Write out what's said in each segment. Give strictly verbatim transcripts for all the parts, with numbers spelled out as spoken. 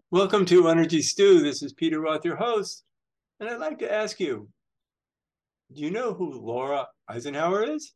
Welcome to Energy Stew. This is Peter Roth, your host, and I'd like to ask you, do you know who Laura Eisenhower is?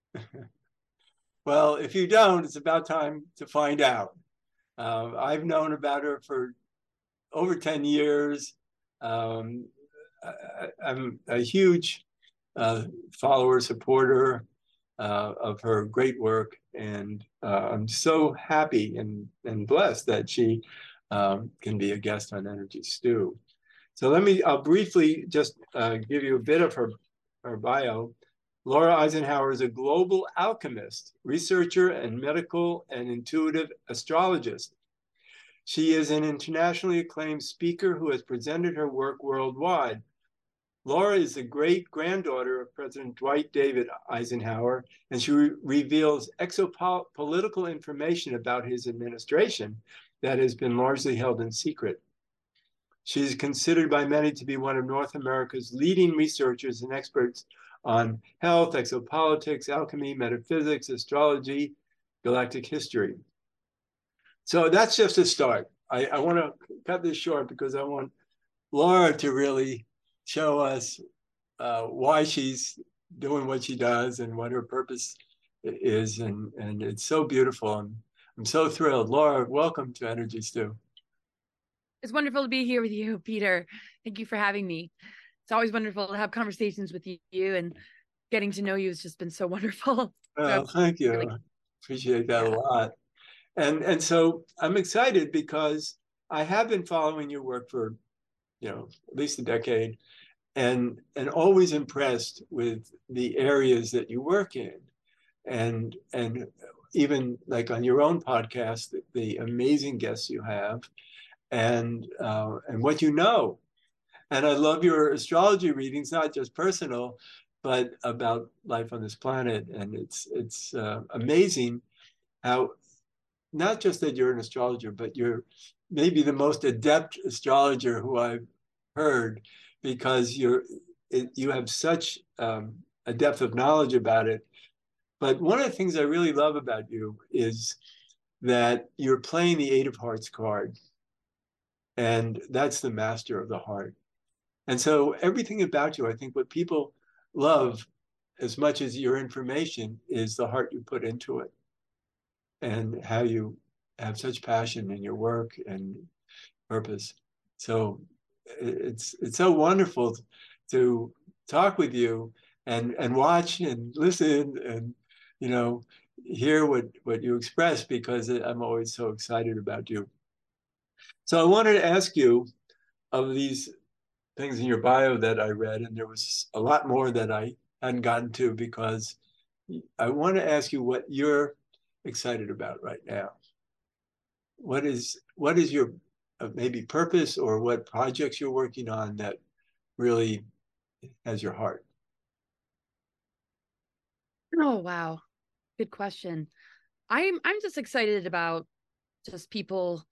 Well, if you don't, it's about time to find out. Uh, I've known about her for over ten years. Um, I, I'm a huge uh, follower, supporter uh, of her great work, and uh, I'm so happy and, and blessed that she um, can be a guest on Energy Stew. So let me, I'll briefly just uh, give you a bit of her, her bio. Laura Eisenhower is a global alchemist, researcher, and medical and intuitive astrologist. She is an internationally acclaimed speaker who has presented her work worldwide. Laura is the great granddaughter of President Dwight David Eisenhower, and she re reveals exopolitical information about his administration that has been largely held in secret. She is considered by many to be one of North America's leading researchers and experts on health, exopolitics, alchemy, metaphysics, astrology, galactic history. So that's just a start. I, I want to cut this short because I want Laura to really show us uh, why she's doing what she does and what her purpose is. And, and it's so beautiful. And I'm so thrilled. Laura, welcome to Energy Stew. It's wonderful to be here with you, Peter. Thank you for having me. It's always wonderful to have conversations with you, and getting to know you has just been so wonderful. Oh, So thank you. really, Appreciate that a yeah. lot. And and so I'm excited because I have been following your work for, you know, at least a decade, and and always impressed with the areas that you work in. And and even like on your own podcast, the, the amazing guests you have and uh, and what you know. And I love your astrology readings, not just personal, but about life on this planet. And it's it's uh, amazing how not just that you're an astrologer, but you're maybe the most adept astrologer who I've heard, because you're it, you have such um, a depth of knowledge about it. But one of the things I really love about you is that you're playing the Eight of Hearts card, and that's the master of the heart. And so everything about you, I think what people love as much as your information is the heart you put into it and how you have such passion in your work and purpose. So it's it's so wonderful to talk with you and and watch and listen and you know hear what what you express, because I'm always so excited about you. So I wanted to ask you, of these things in your bio that I read, and there was a lot more that I hadn't gotten to, because I want to ask you what you're excited about right now. What is what is your uh, maybe purpose, or what projects you're working on that really has your heart? Oh, wow. Good question. I'm I'm just excited about just people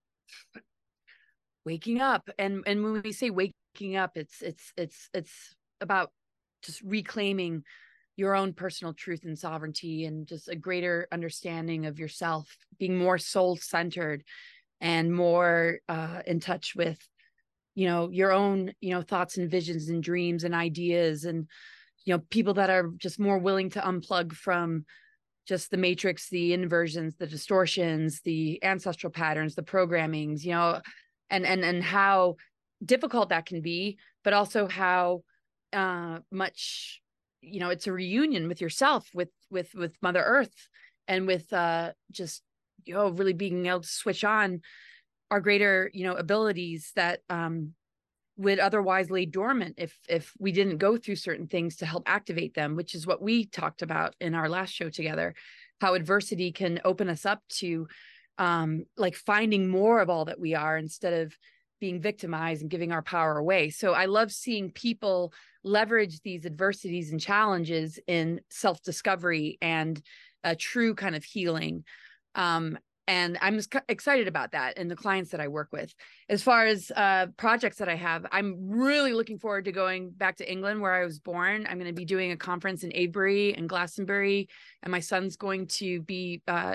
waking up. And and when we say waking up, it's it's it's it's about just reclaiming your own personal truth and sovereignty, and just a greater understanding of yourself, being more soul centered and more uh, in touch with, you know, your own, you know, thoughts and visions and dreams and ideas. And, you know, people that are just more willing to unplug from just the matrix, the inversions, the distortions, the ancestral patterns, the programmings, you know, and and and how difficult that can be, but also how uh much, you know, it's a reunion with yourself, with with with Mother Earth, and with uh just, you know, really being able to switch on our greater, you know, abilities that um would otherwise lay dormant if if we didn't go through certain things to help activate them, which is what we talked about in our last show together, how adversity can open us up to um like finding more of all that we are, instead of being victimized and giving our power away. So I love seeing people leverage these adversities and challenges in self-discovery and a true kind of healing. um and I'm excited about that and the clients that I work with. As far as uh, projects that I have, I'm really looking forward to going back to England, where I was born. I'm going to be doing a conference in Avebury and Glastonbury, and my son's going to be uh,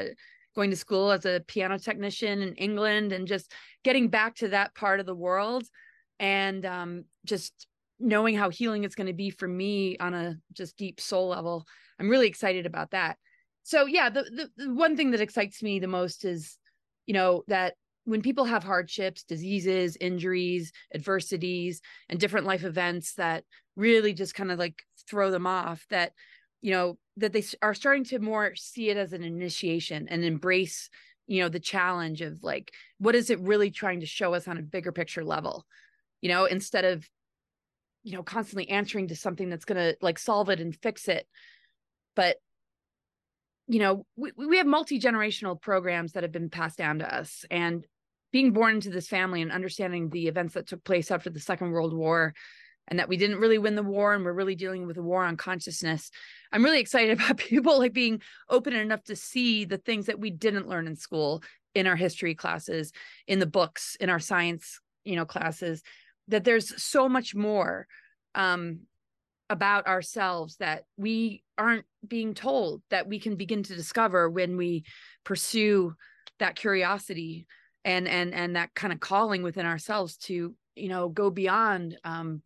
going to school as a piano technician in England and just getting back to that part of the world, and um, just knowing how healing it's going to be for me on a just deep soul level. I'm really excited about that. So yeah, the, the, the one thing that excites me the most is, you know, that when people have hardships, diseases, injuries, adversities, and different life events that really just kind of like throw them off, that, you know, that they are starting to more see it as an initiation and embrace, you know, the challenge of like, what is it really trying to show us on a bigger picture level, you know, instead of, you know, constantly answering to something that's going to like solve it and fix it. But, you know, we, we have multi-generational programs that have been passed down to us, and being born into this family and understanding the events that took place after the Second World War, and that we didn't really win the war and we're really dealing with a war on consciousness. I'm really excited about people like being open enough to see the things that we didn't learn in school, in our history classes, in the books, in our science, you know, classes, that there's so much more um, about ourselves that we aren't being told, that we can begin to discover when we pursue that curiosity and, and, and that kind of calling within ourselves to, you know, go beyond, um,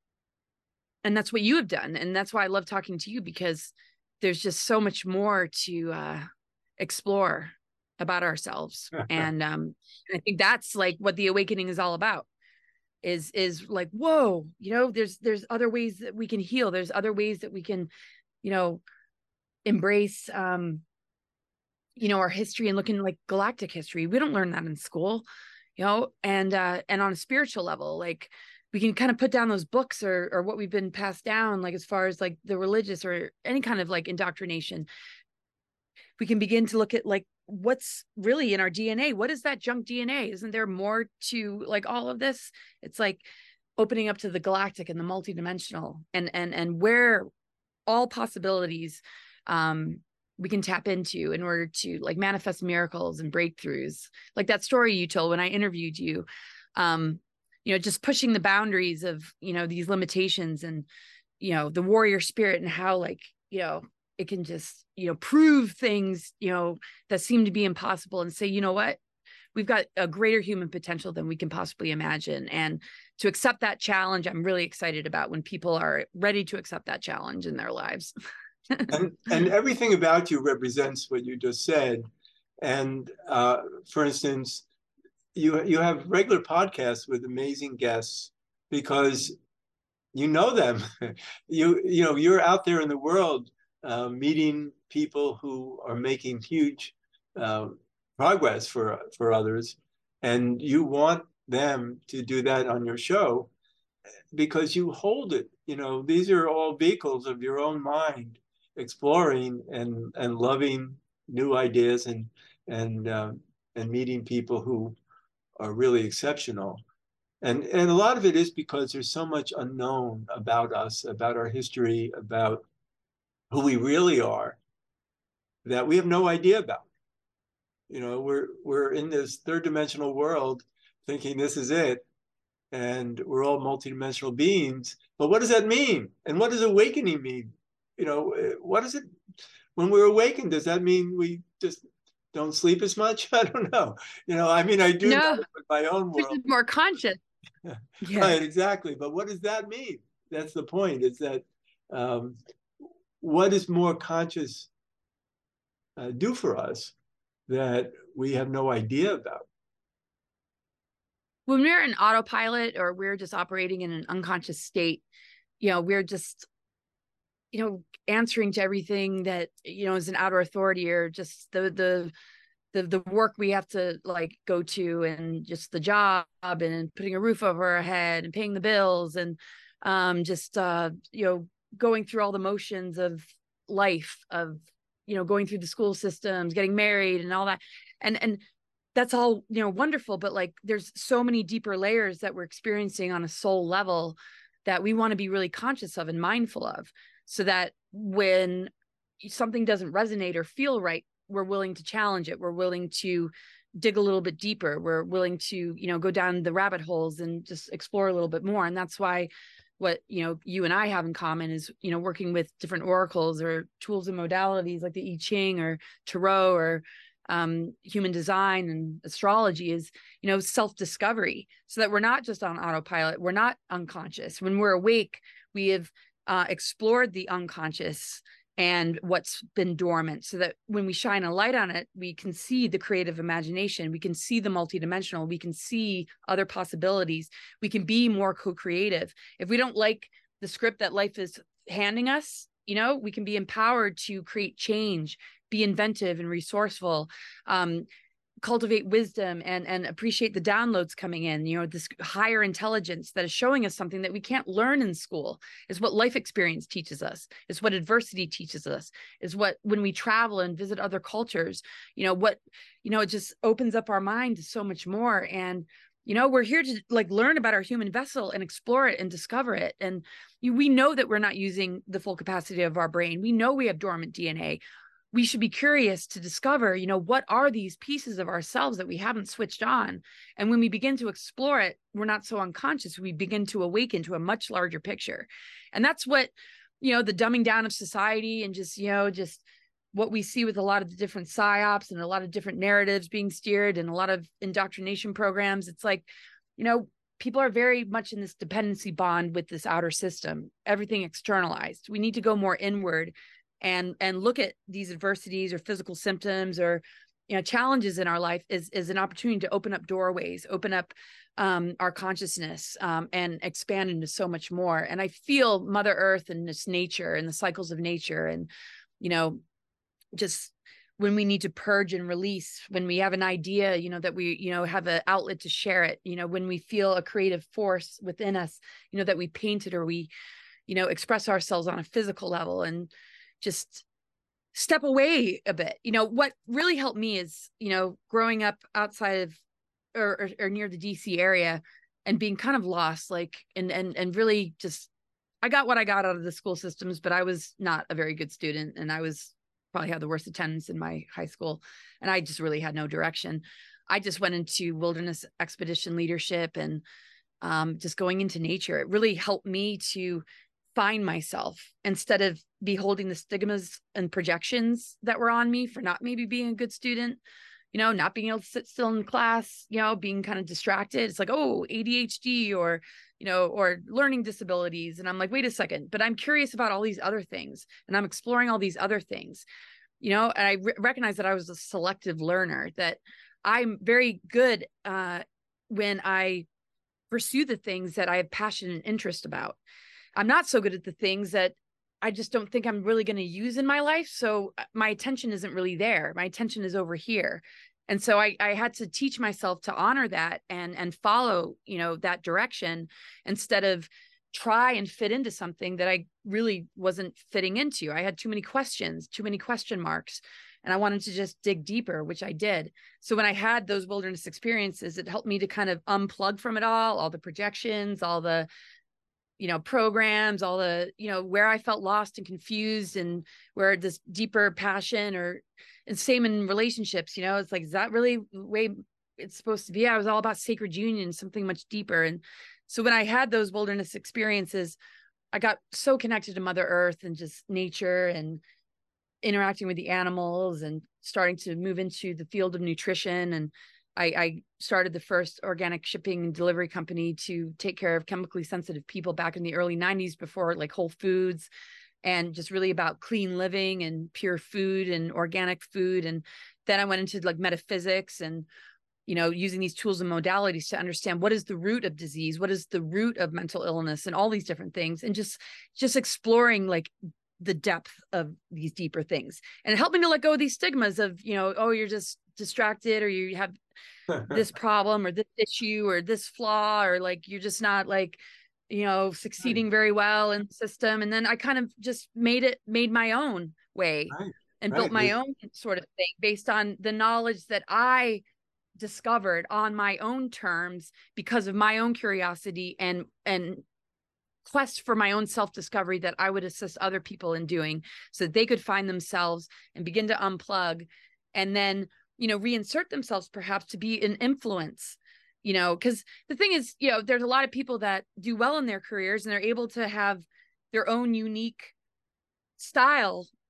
and that's what you have done. And that's why I love talking to you, because there's just so much more to uh, explore about ourselves. And um, I think that's like what the awakening is all about, is, is like, whoa, you know, there's, there's other ways that we can heal. There's other ways that we can, you know, embrace, um, you know, our history and looking like galactic history. We don't learn that in school, you know, and, uh, and on a spiritual level, like, we can kind of put down those books or or what we've been passed down, like as far as like the religious or any kind of like indoctrination. We can begin to look at like what's really in our D N A. What is that junk D N A? Isn't there more to like all of this? It's like opening up to the galactic and the multidimensional, and and and where all possibilities um we can tap into in order to like manifest miracles and breakthroughs. Like that story you told when I interviewed you, um you know, just pushing the boundaries of, you know, these limitations, and, you know, the warrior spirit, and how like, you know, it can just, you know, prove things, you know, that seem to be impossible, and say, you know what, we've got a greater human potential than we can possibly imagine. And to accept that challenge, I'm really excited about when people are ready to accept that challenge in their lives. and, and everything about you represents what you just said. And uh, for instance, you you have regular podcasts with amazing guests because you know them. you you know you're out there in the world uh, meeting people who are making huge uh, progress for for others, and you want them to do that on your show because you hold it. You know, these are all vehicles of your own mind exploring and and loving new ideas, and and um, and meeting people who are really exceptional. And, and a lot of it is because there's so much unknown about us, about our history, about who we really are, that we have no idea about. You know, we're, we're in this third dimensional world thinking this is it, and we're all multidimensional beings. But what does that mean? And what does awakening mean? You know, what is it? When we're awakened, does that mean we just don't sleep as much? I don't know. You know, I mean, I do No, know with my own world. more conscious. Yeah. Right, exactly. But what does that mean? That's the point. Is that um, what is more conscious uh, do for us that we have no idea about? When we're in autopilot, or we're just operating in an unconscious state, you know, we're just, you know, answering to everything that, you know, is an outer authority, or just the, the, the, the work we have to like go to, and just the job, and putting a roof over our head, and paying the bills, and um, just, uh, you know, going through all the motions of life, of, you know, going through the school systems, getting married and all that. And, and that's all, you know, wonderful. But like, there's so many deeper layers that we're experiencing on a soul level that we want to be really conscious of and mindful of, so that when something doesn't resonate or feel right, we're willing to challenge it. We're willing to dig a little bit deeper. We're willing to, you know, go down the rabbit holes and just explore a little bit more. And that's why what, you know, you and I have in common is, you know, working with different oracles or tools and modalities like the I Ching or Tarot, or um, human design and astrology is, you know, self-discovery, so that we're not just on autopilot. We're not unconscious. When we're awake, we have uh, explored the unconscious and what's been dormant, so that when we shine a light on it, we can see the creative imagination. We can see the multidimensional. We can see other possibilities. We can be more co-creative. If we don't like the script that life is handing us, you know, we can be empowered to create change, be inventive and resourceful, um, cultivate wisdom and, and appreciate the downloads coming in, you know, this higher intelligence that is showing us something that we can't learn in school. Is what life experience teaches us, is what adversity teaches us, is what, when we travel and visit other cultures, you know, what, you know, it just opens up our mind to so much more. And, you know, we're here to like learn about our human vessel and explore it and discover it. And you, we know that we're not using the full capacity of our brain. We know we have dormant D N A. We should be curious to discover, you know, what are these pieces of ourselves that we haven't switched on? And when we begin to explore it, we're not so unconscious. We begin to awaken to a much larger picture. And that's what, you know, the dumbing down of society and just, you know, just what we see with a lot of the different psyops and a lot of different narratives being steered and a lot of indoctrination programs. It's like, you know, people are very much in this dependency bond with this outer system, everything externalized. We need to go more inward and and look at these adversities or physical symptoms or, you know, challenges in our life is is an opportunity to open up doorways, open up um, our consciousness, um, and expand into so much more. And I feel Mother Earth and this nature and the cycles of nature, and, you know, just when we need to purge and release, when we have an idea, you know, that we, you know, have an outlet to share it, you know, when we feel a creative force within us, you know, that we paint it or we, you know, express ourselves on a physical level and just step away a bit. You know, what really helped me is, you know, growing up outside of or, or, or near the D C area and being kind of lost, like, and, and, and really just, I got what I got out of the school systems, but I was not a very good student. And I was probably had the worst attendance in my high school. And I just really had no direction. I just went into wilderness expedition leadership and um, just going into nature. It really helped me to find myself instead of beholding the stigmas and projections that were on me for not maybe being a good student, you know, not being able to sit still in class, you know, being kind of distracted. It's like, oh, A D H D or, you know, or learning disabilities. And I'm like, wait a second, but I'm curious about all these other things and I'm exploring all these other things, you know, and I re- recognize that I was a selective learner, that I'm very good uh, when I pursue the things that I have passion and interest about. I'm not so good at the things that I just don't think I'm really going to use in my life. So my attention isn't really there. My attention is over here. And so I, I had to teach myself to honor that and, and follow, you know, that direction instead of try and fit into something that I really wasn't fitting into. I had too many questions, too many question marks, and I wanted to just dig deeper, which I did. So when I had those wilderness experiences, it helped me to kind of unplug from it all, all the projections, all the, you know, programs, all the, you know, where I felt lost and confused and where this deeper passion or, and same in relationships, you know, it's like, is that really the way it's supposed to be? I was all about sacred union, something much deeper. And so when I had those wilderness experiences, I got so connected to Mother Earth and just nature and interacting with the animals and starting to move into the field of nutrition. And I, I started the first organic shipping and delivery company to take care of chemically sensitive people back in the early nineties before like Whole Foods, and just really about clean living and pure food and organic food. And then I went into like metaphysics and, you know, using these tools and modalities to understand what is the root of disease, what is the root of mental illness and all these different things. And just, just exploring like the depth of these deeper things. And it helped me to let go of these stigmas of, you know, oh, you're just distracted or you have this problem or this issue or this flaw, or like, you're just not like, you know, succeeding Right. very well in the system. And then I kind of just made it, made my own way Right. and Right. built my It- own sort of thing based on the knowledge that I discovered on my own terms because of my own curiosity and, and quest for my own self-discovery that I would assist other people in doing so that they could find themselves and begin to unplug and then, you know, reinsert themselves perhaps to be an influence, you know, because the thing is, you know, there's a lot of people that do well in their careers and they're able to have their own unique style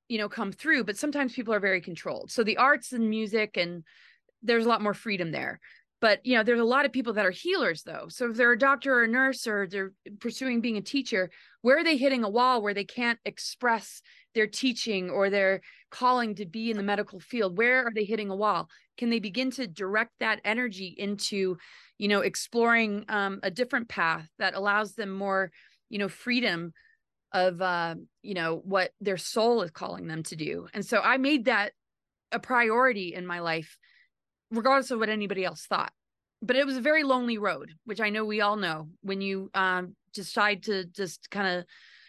you know, come through, but sometimes people are very controlled. So the arts and music, and there's a lot more freedom there. But, you know, there's a lot of people that are healers, though. So if they're a doctor or a nurse, or they're pursuing being a teacher, where are they hitting a wall where they can't express their teaching or their calling to be in the medical field? Where are they hitting a wall? Can they begin to direct that energy into, you know, exploring um, a different path that allows them more, you know, freedom of, uh, you know, what their soul is calling them to do? And so I made that a priority in my life, regardless of what anybody else thought. But it was a very lonely road, which I know we all know. When you um, decide to just kind of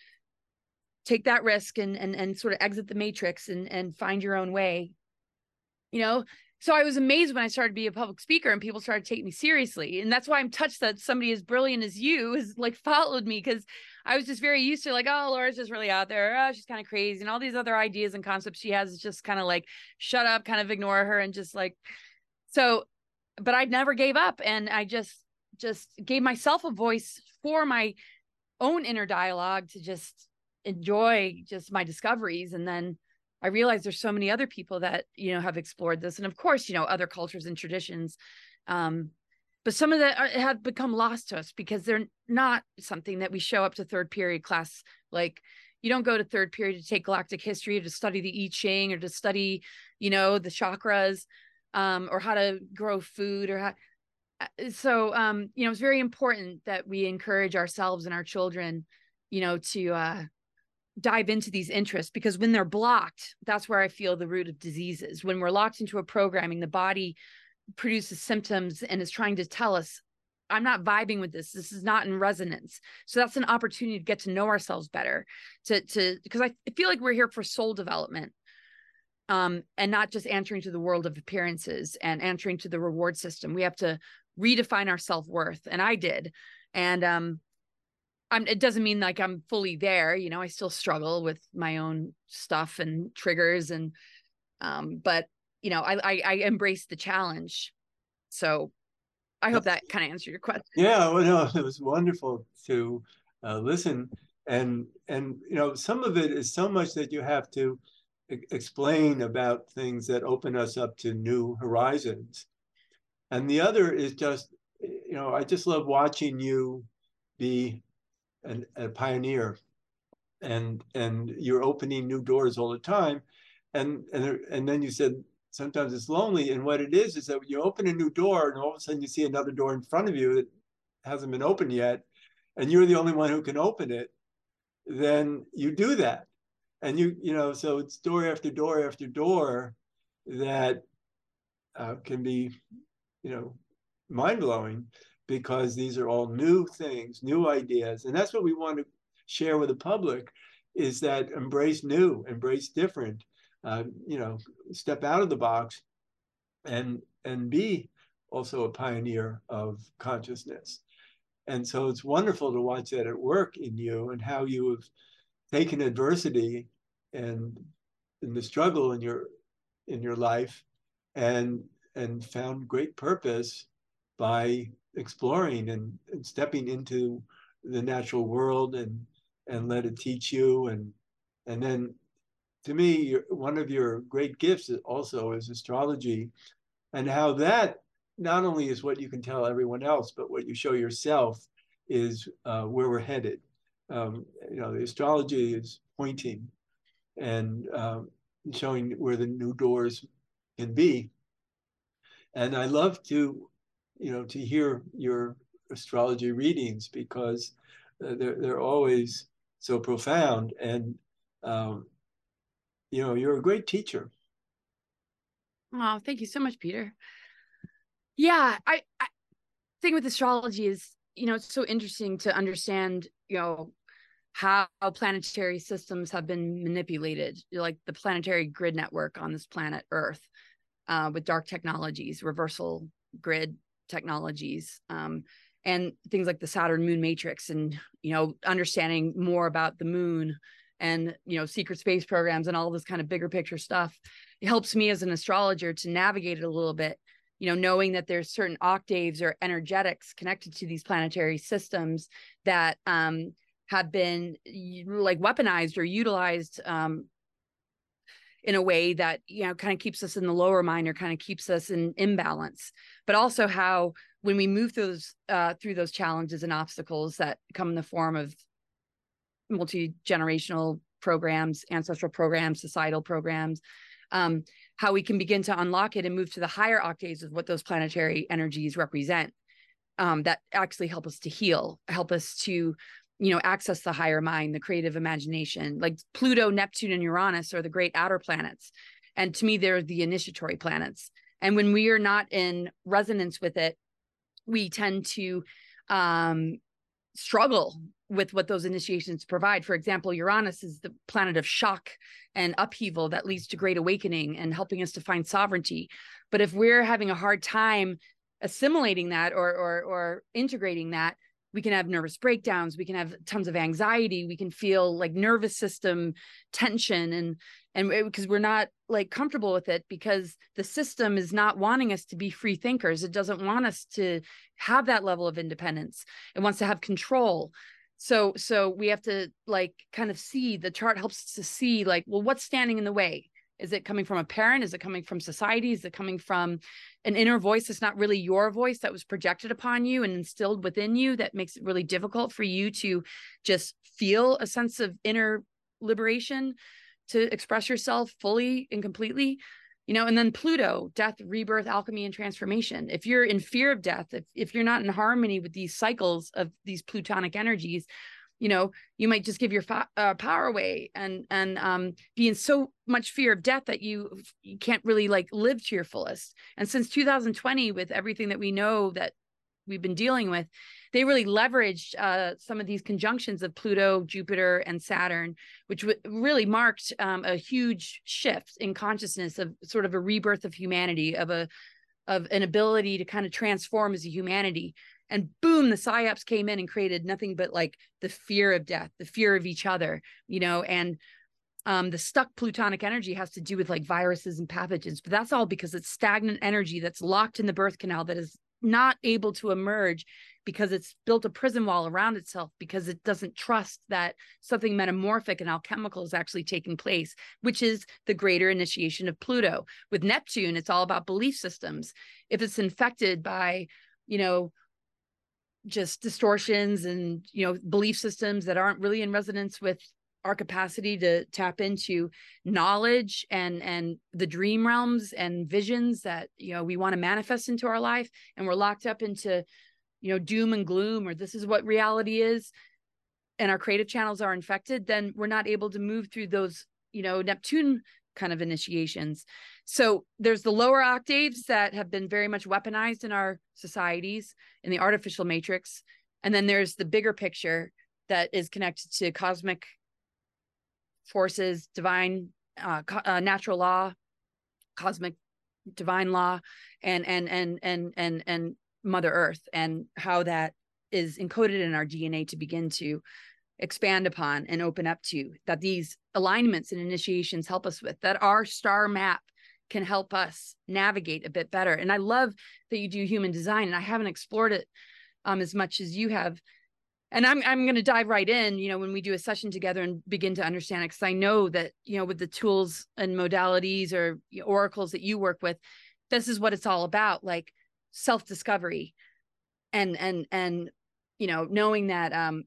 take that risk and and and sort of exit the matrix and and find your own way, you know. So I was amazed when I started to be a public speaker and people started to take me seriously. And that's why I'm touched that somebody as brilliant as you has like followed me, because I was just very used to like, oh, Laura's just really out there. Oh, she's kind of crazy. And all these other ideas and concepts she has is just kind of like, shut up, kind of ignore her, and just like, so, but I never gave up. And I just, just gave myself a voice for my own inner dialogue to just enjoy just my discoveries. And then I realized there's so many other people that, you know, have explored this. And of course, you know, other cultures and traditions. Um, but some of that have become lost to us because they're not something that we show up to third period class. Like, you don't go to third period to take galactic history, or to study the I Ching, or to study, you know, the chakras, um, or how to grow food, or how. So, um, you know, it's very important that we encourage ourselves and our children, you know, to, uh, dive into these interests, because when they're blocked, that's where I feel the root of diseases. When we're locked into a programming, the body produces symptoms and is trying to tell us, I'm not vibing with this. This is not in resonance. So that's an opportunity to get to know ourselves better, to, to, because I feel like we're here for soul development, um, and not just answering to the world of appearances and answering to the reward system. We have to redefine our self-worth. And I did. And, um, I'm, it doesn't mean like I'm fully there, you know, I still struggle with my own stuff and triggers, and, um, but you know, I, I, I embrace the challenge. So I hope that kind of answered your question. Yeah, well, no, it was wonderful to uh, listen. And, and, you know, some of it is so much that you have to e explain about things that open us up to new horizons. And the other is just, you know, I just love watching you be an, a pioneer, and and you're opening new doors all the time. And and and then you said sometimes it's lonely, and what it is is that you open a new door and all of a sudden you see another door in front of you that hasn't been opened yet, and you're the only one who can open it. Then you do that, and you you know, so it's door after door after door that uh, can be, you know, mind-blowing, because these are all new things, new ideas. And that's what we want to share with the public, is that embrace new, embrace different, uh, you know, step out of the box, and, and be also a pioneer of consciousness. And so it's wonderful to watch that at work in you, and how you have taken adversity and in the struggle in your, in your life, and, and found great purpose by exploring and, and stepping into the natural world, and and let it teach you. And and then, to me, one of your great gifts also is astrology, and how that not only is what you can tell everyone else, but what you show yourself is uh, where we're headed. Um, you know, the astrology is pointing and um, showing where the new doors can be. And I love to, you know, to hear your astrology readings, because uh, they're, they're always so profound. And, um, you know, you're a great teacher. Oh, thank you so much, Peter. Yeah, I, I thing with astrology is, you know, it's so interesting to understand, you know, how planetary systems have been manipulated, like the planetary grid network on this planet Earth, uh, with dark technologies, reversal grid technologies, um, and things like the Saturn moon matrix, and, you know, understanding more about the moon and, you know, secret space programs and all this kind of bigger picture stuff. It helps me as an astrologer to navigate it a little bit, you know, knowing that there's certain octaves or energetics connected to these planetary systems that um, have been like weaponized or utilized um, in a way that, you know, kind of keeps us in the lower mind or kind of keeps us in imbalance, but also how when we move through those, uh, through those challenges and obstacles that come in the form of multi-generational programs, ancestral programs, societal programs, um, how we can begin to unlock it and move to the higher octaves of what those planetary energies represent, um, that actually help us to heal, help us to, you know, access the higher mind, the creative imagination. Like Pluto, Neptune, and Uranus are the great outer planets. And to me, they're the initiatory planets. And when we are not in resonance with it, we tend to um, struggle with what those initiations provide. For example, Uranus is the planet of shock and upheaval that leads to great awakening and helping us to find sovereignty. But if we're having a hard time assimilating that or, or, or integrating that, we can have nervous breakdowns. We can have tons of anxiety. We can feel like nervous system tension, and and because we're not like comfortable with it, because the system is not wanting us to be free thinkers. It doesn't want us to have that level of independence. It wants to have control. So so we have to like kind of see, the chart helps us to see like, well, what's standing in the way? Is it coming from a parent? Is it coming from society? Is it coming from an inner voice that's not really your voice, that was projected upon you and instilled within you, that makes it really difficult for you to just feel a sense of inner liberation, to express yourself fully and completely? You know, and then Pluto, death, rebirth, alchemy, and transformation. If you're in fear of death, if, if you're not in harmony with these cycles of these plutonic energies, you know, you might just give your uh, power away and and um, be in so much fear of death that you you can't really like live to your fullest. And since two thousand twenty, with everything that we know that we've been dealing with, they really leveraged uh, some of these conjunctions of Pluto, Jupiter, and Saturn, which really marked um, a huge shift in consciousness, of sort of a rebirth of humanity, of a of an ability to kind of transform as a humanity. And boom, the psyops came in and created nothing but like the fear of death, the fear of each other, you know, and um, the stuck plutonic energy has to do with like viruses and pathogens, but that's all because it's stagnant energy that's locked in the birth canal, that is not able to emerge because it's built a prison wall around itself, because it doesn't trust that something metamorphic and alchemical is actually taking place, which is the greater initiation of Pluto. With Neptune, it's all about belief systems. If it's infected by, you know, just distortions and, you know, belief systems that aren't really in resonance with our capacity to tap into knowledge and and the dream realms and visions that, you know, we want to manifest into our life, and we're locked up into, you know, doom and gloom, or this is what reality is, and our creative channels are infected, then we're not able to move through those, you know, Neptune kind of initiations. So there's the lower octaves that have been very much weaponized in our societies, in the artificial matrix. And then there's the bigger picture that is connected to cosmic forces, divine, uh, uh, natural law, cosmic divine law, and, and, and, and, and, and Mother Earth, and how that is encoded in our D N A to begin to expand upon and open up to, that these alignments and initiations help us with, that our star map can help us navigate a bit better. And I love that you do human design, and I haven't explored it um, as much as you have. And I'm I'm going to dive right in, you know, when we do a session together and begin to understand it, because I know that, you know, with the tools and modalities or oracles that you work with, this is what it's all about, like self-discovery and, and, and, you know, knowing that, um,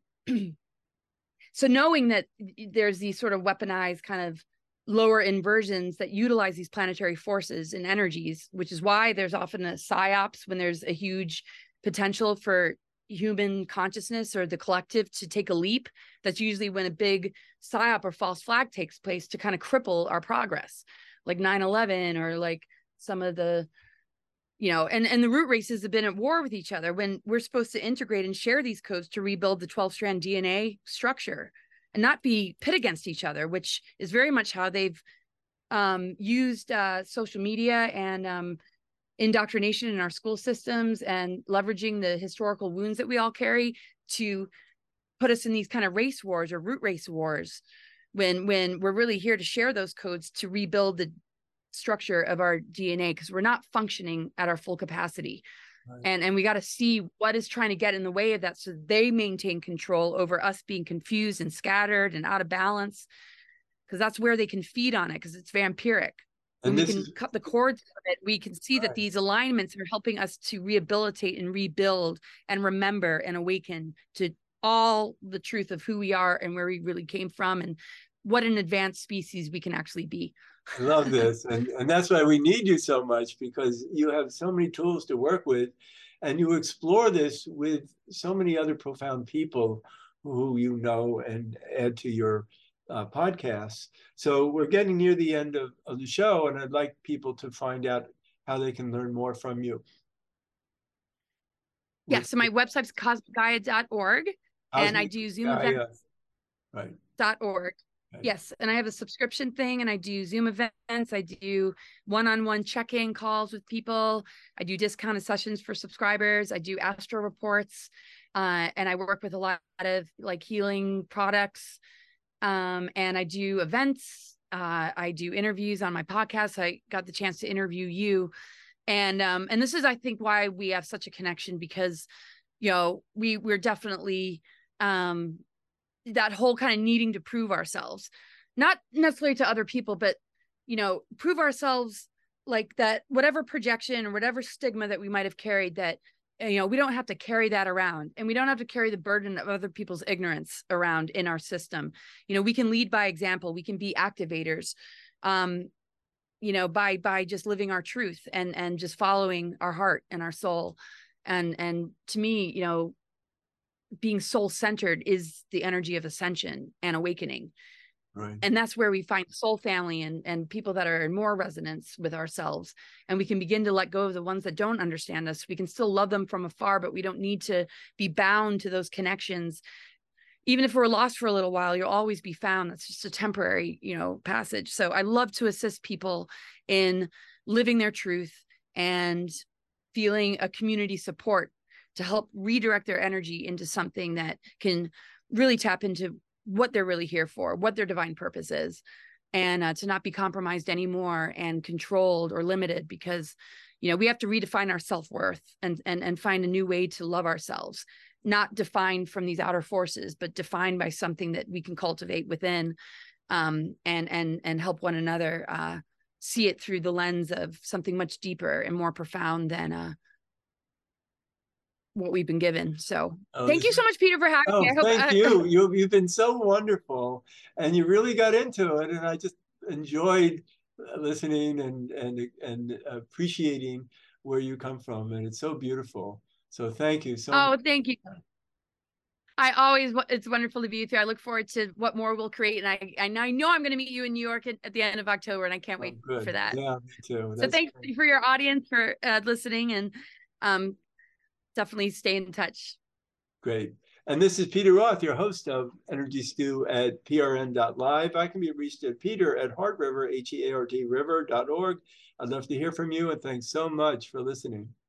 so knowing that there's these sort of weaponized kind of lower inversions that utilize these planetary forces and energies, which is why there's often a psyops when there's a huge potential for human consciousness or the collective to take a leap. That's usually when a big psyop or false flag takes place to kind of cripple our progress, like nine eleven, or like some of the, you know, and, and the root races have been at war with each other when we're supposed to integrate and share these codes to rebuild the twelve strand D N A structure and not be pit against each other, which is very much how they've um, used uh, social media and um, indoctrination in our school systems, and leveraging the historical wounds that we all carry to put us in these kind of race wars or root race wars, when when we're really here to share those codes to rebuild the structure of our D N A, because we're not functioning at our full capacity. Right. And, and we got to see what is trying to get in the way of that, so they maintain control over us being confused and scattered and out of balance. because that's where they can feed on it, because it's vampiric. When And we this can is cut the cords of it, we can see that right. these alignments are helping us to rehabilitate and rebuild and remember and awaken to all the truth of who we are and where we really came from and what an advanced species we can actually be. I love this. And, and that's why we need you so much, because you have so many tools to work with, and you explore this with so many other profound people who you know and add to your uh, podcasts. So we're getting near the end of, of the show, and I'd like people to find out how they can learn more from you. Yeah, so my website's cosmic gaia dot org, and I do Zoom events. Right. Dot org. Right. Yes, and I have a subscription thing, and I do Zoom events. I do one-on-one check-in calls with people. I do discounted sessions for subscribers. I do astro reports, uh, and I work with a lot of like healing products. Um, and I do events. Uh, I do interviews on my podcast. I got the chance to interview you, and um, and this is, I think, why we have such a connection, because, you know, we we're definitely um. that whole kind of needing to prove ourselves, not necessarily to other people, but, you know, prove ourselves, like that, whatever projection or whatever stigma that we might have carried, that, you know, we don't have to carry that around, and we don't have to carry the burden of other people's ignorance around in our system. You know, we can lead by example. We can be activators, um, you know, by, by just living our truth and, and just following our heart and our soul. And, and to me, you know, being soul-centered is the energy of ascension and awakening. Right. And that's where we find soul family and, and people that are in more resonance with ourselves. And we can begin to let go of the ones that don't understand us. We can still love them from afar, but we don't need to be bound to those connections. Even if we're lost for a little while, you'll always be found. That's just a temporary, you know, passage. So I love to assist people in living their truth and feeling a community support to help redirect their energy into something that can really tap into what they're really here for, what their divine purpose is, and uh, to not be compromised anymore and controlled or limited, because, you know, we have to redefine our self-worth and, and, and find a new way to love ourselves, not defined from these outer forces, but defined by something that we can cultivate within, um, and, and, and help one another uh, see it through the lens of something much deeper and more profound than, uh, what we've been given. So oh, thank you so much, Peter, for having oh, me. I hope, thank uh, you. you. You've been so wonderful, and you really got into it. And I just enjoyed listening and, and, and appreciating where you come from. And it's so beautiful. So thank you so oh, much. thank you. I always, it's wonderful to be with you. I look forward to what more we'll create. And I, I know, I know I'm going to meet you in New York at, at the end of October, and I can't Oh, wait good. for that. Yeah, me too. So That's thanks great. for your audience for uh, listening, and um, definitely stay in touch. Great. And this is Peter Roth, your host of Energy Stew at P R N dot live. I can be reached at peter at heart river, H E A R T river dot org. I'd love to hear from you, and thanks so much for listening.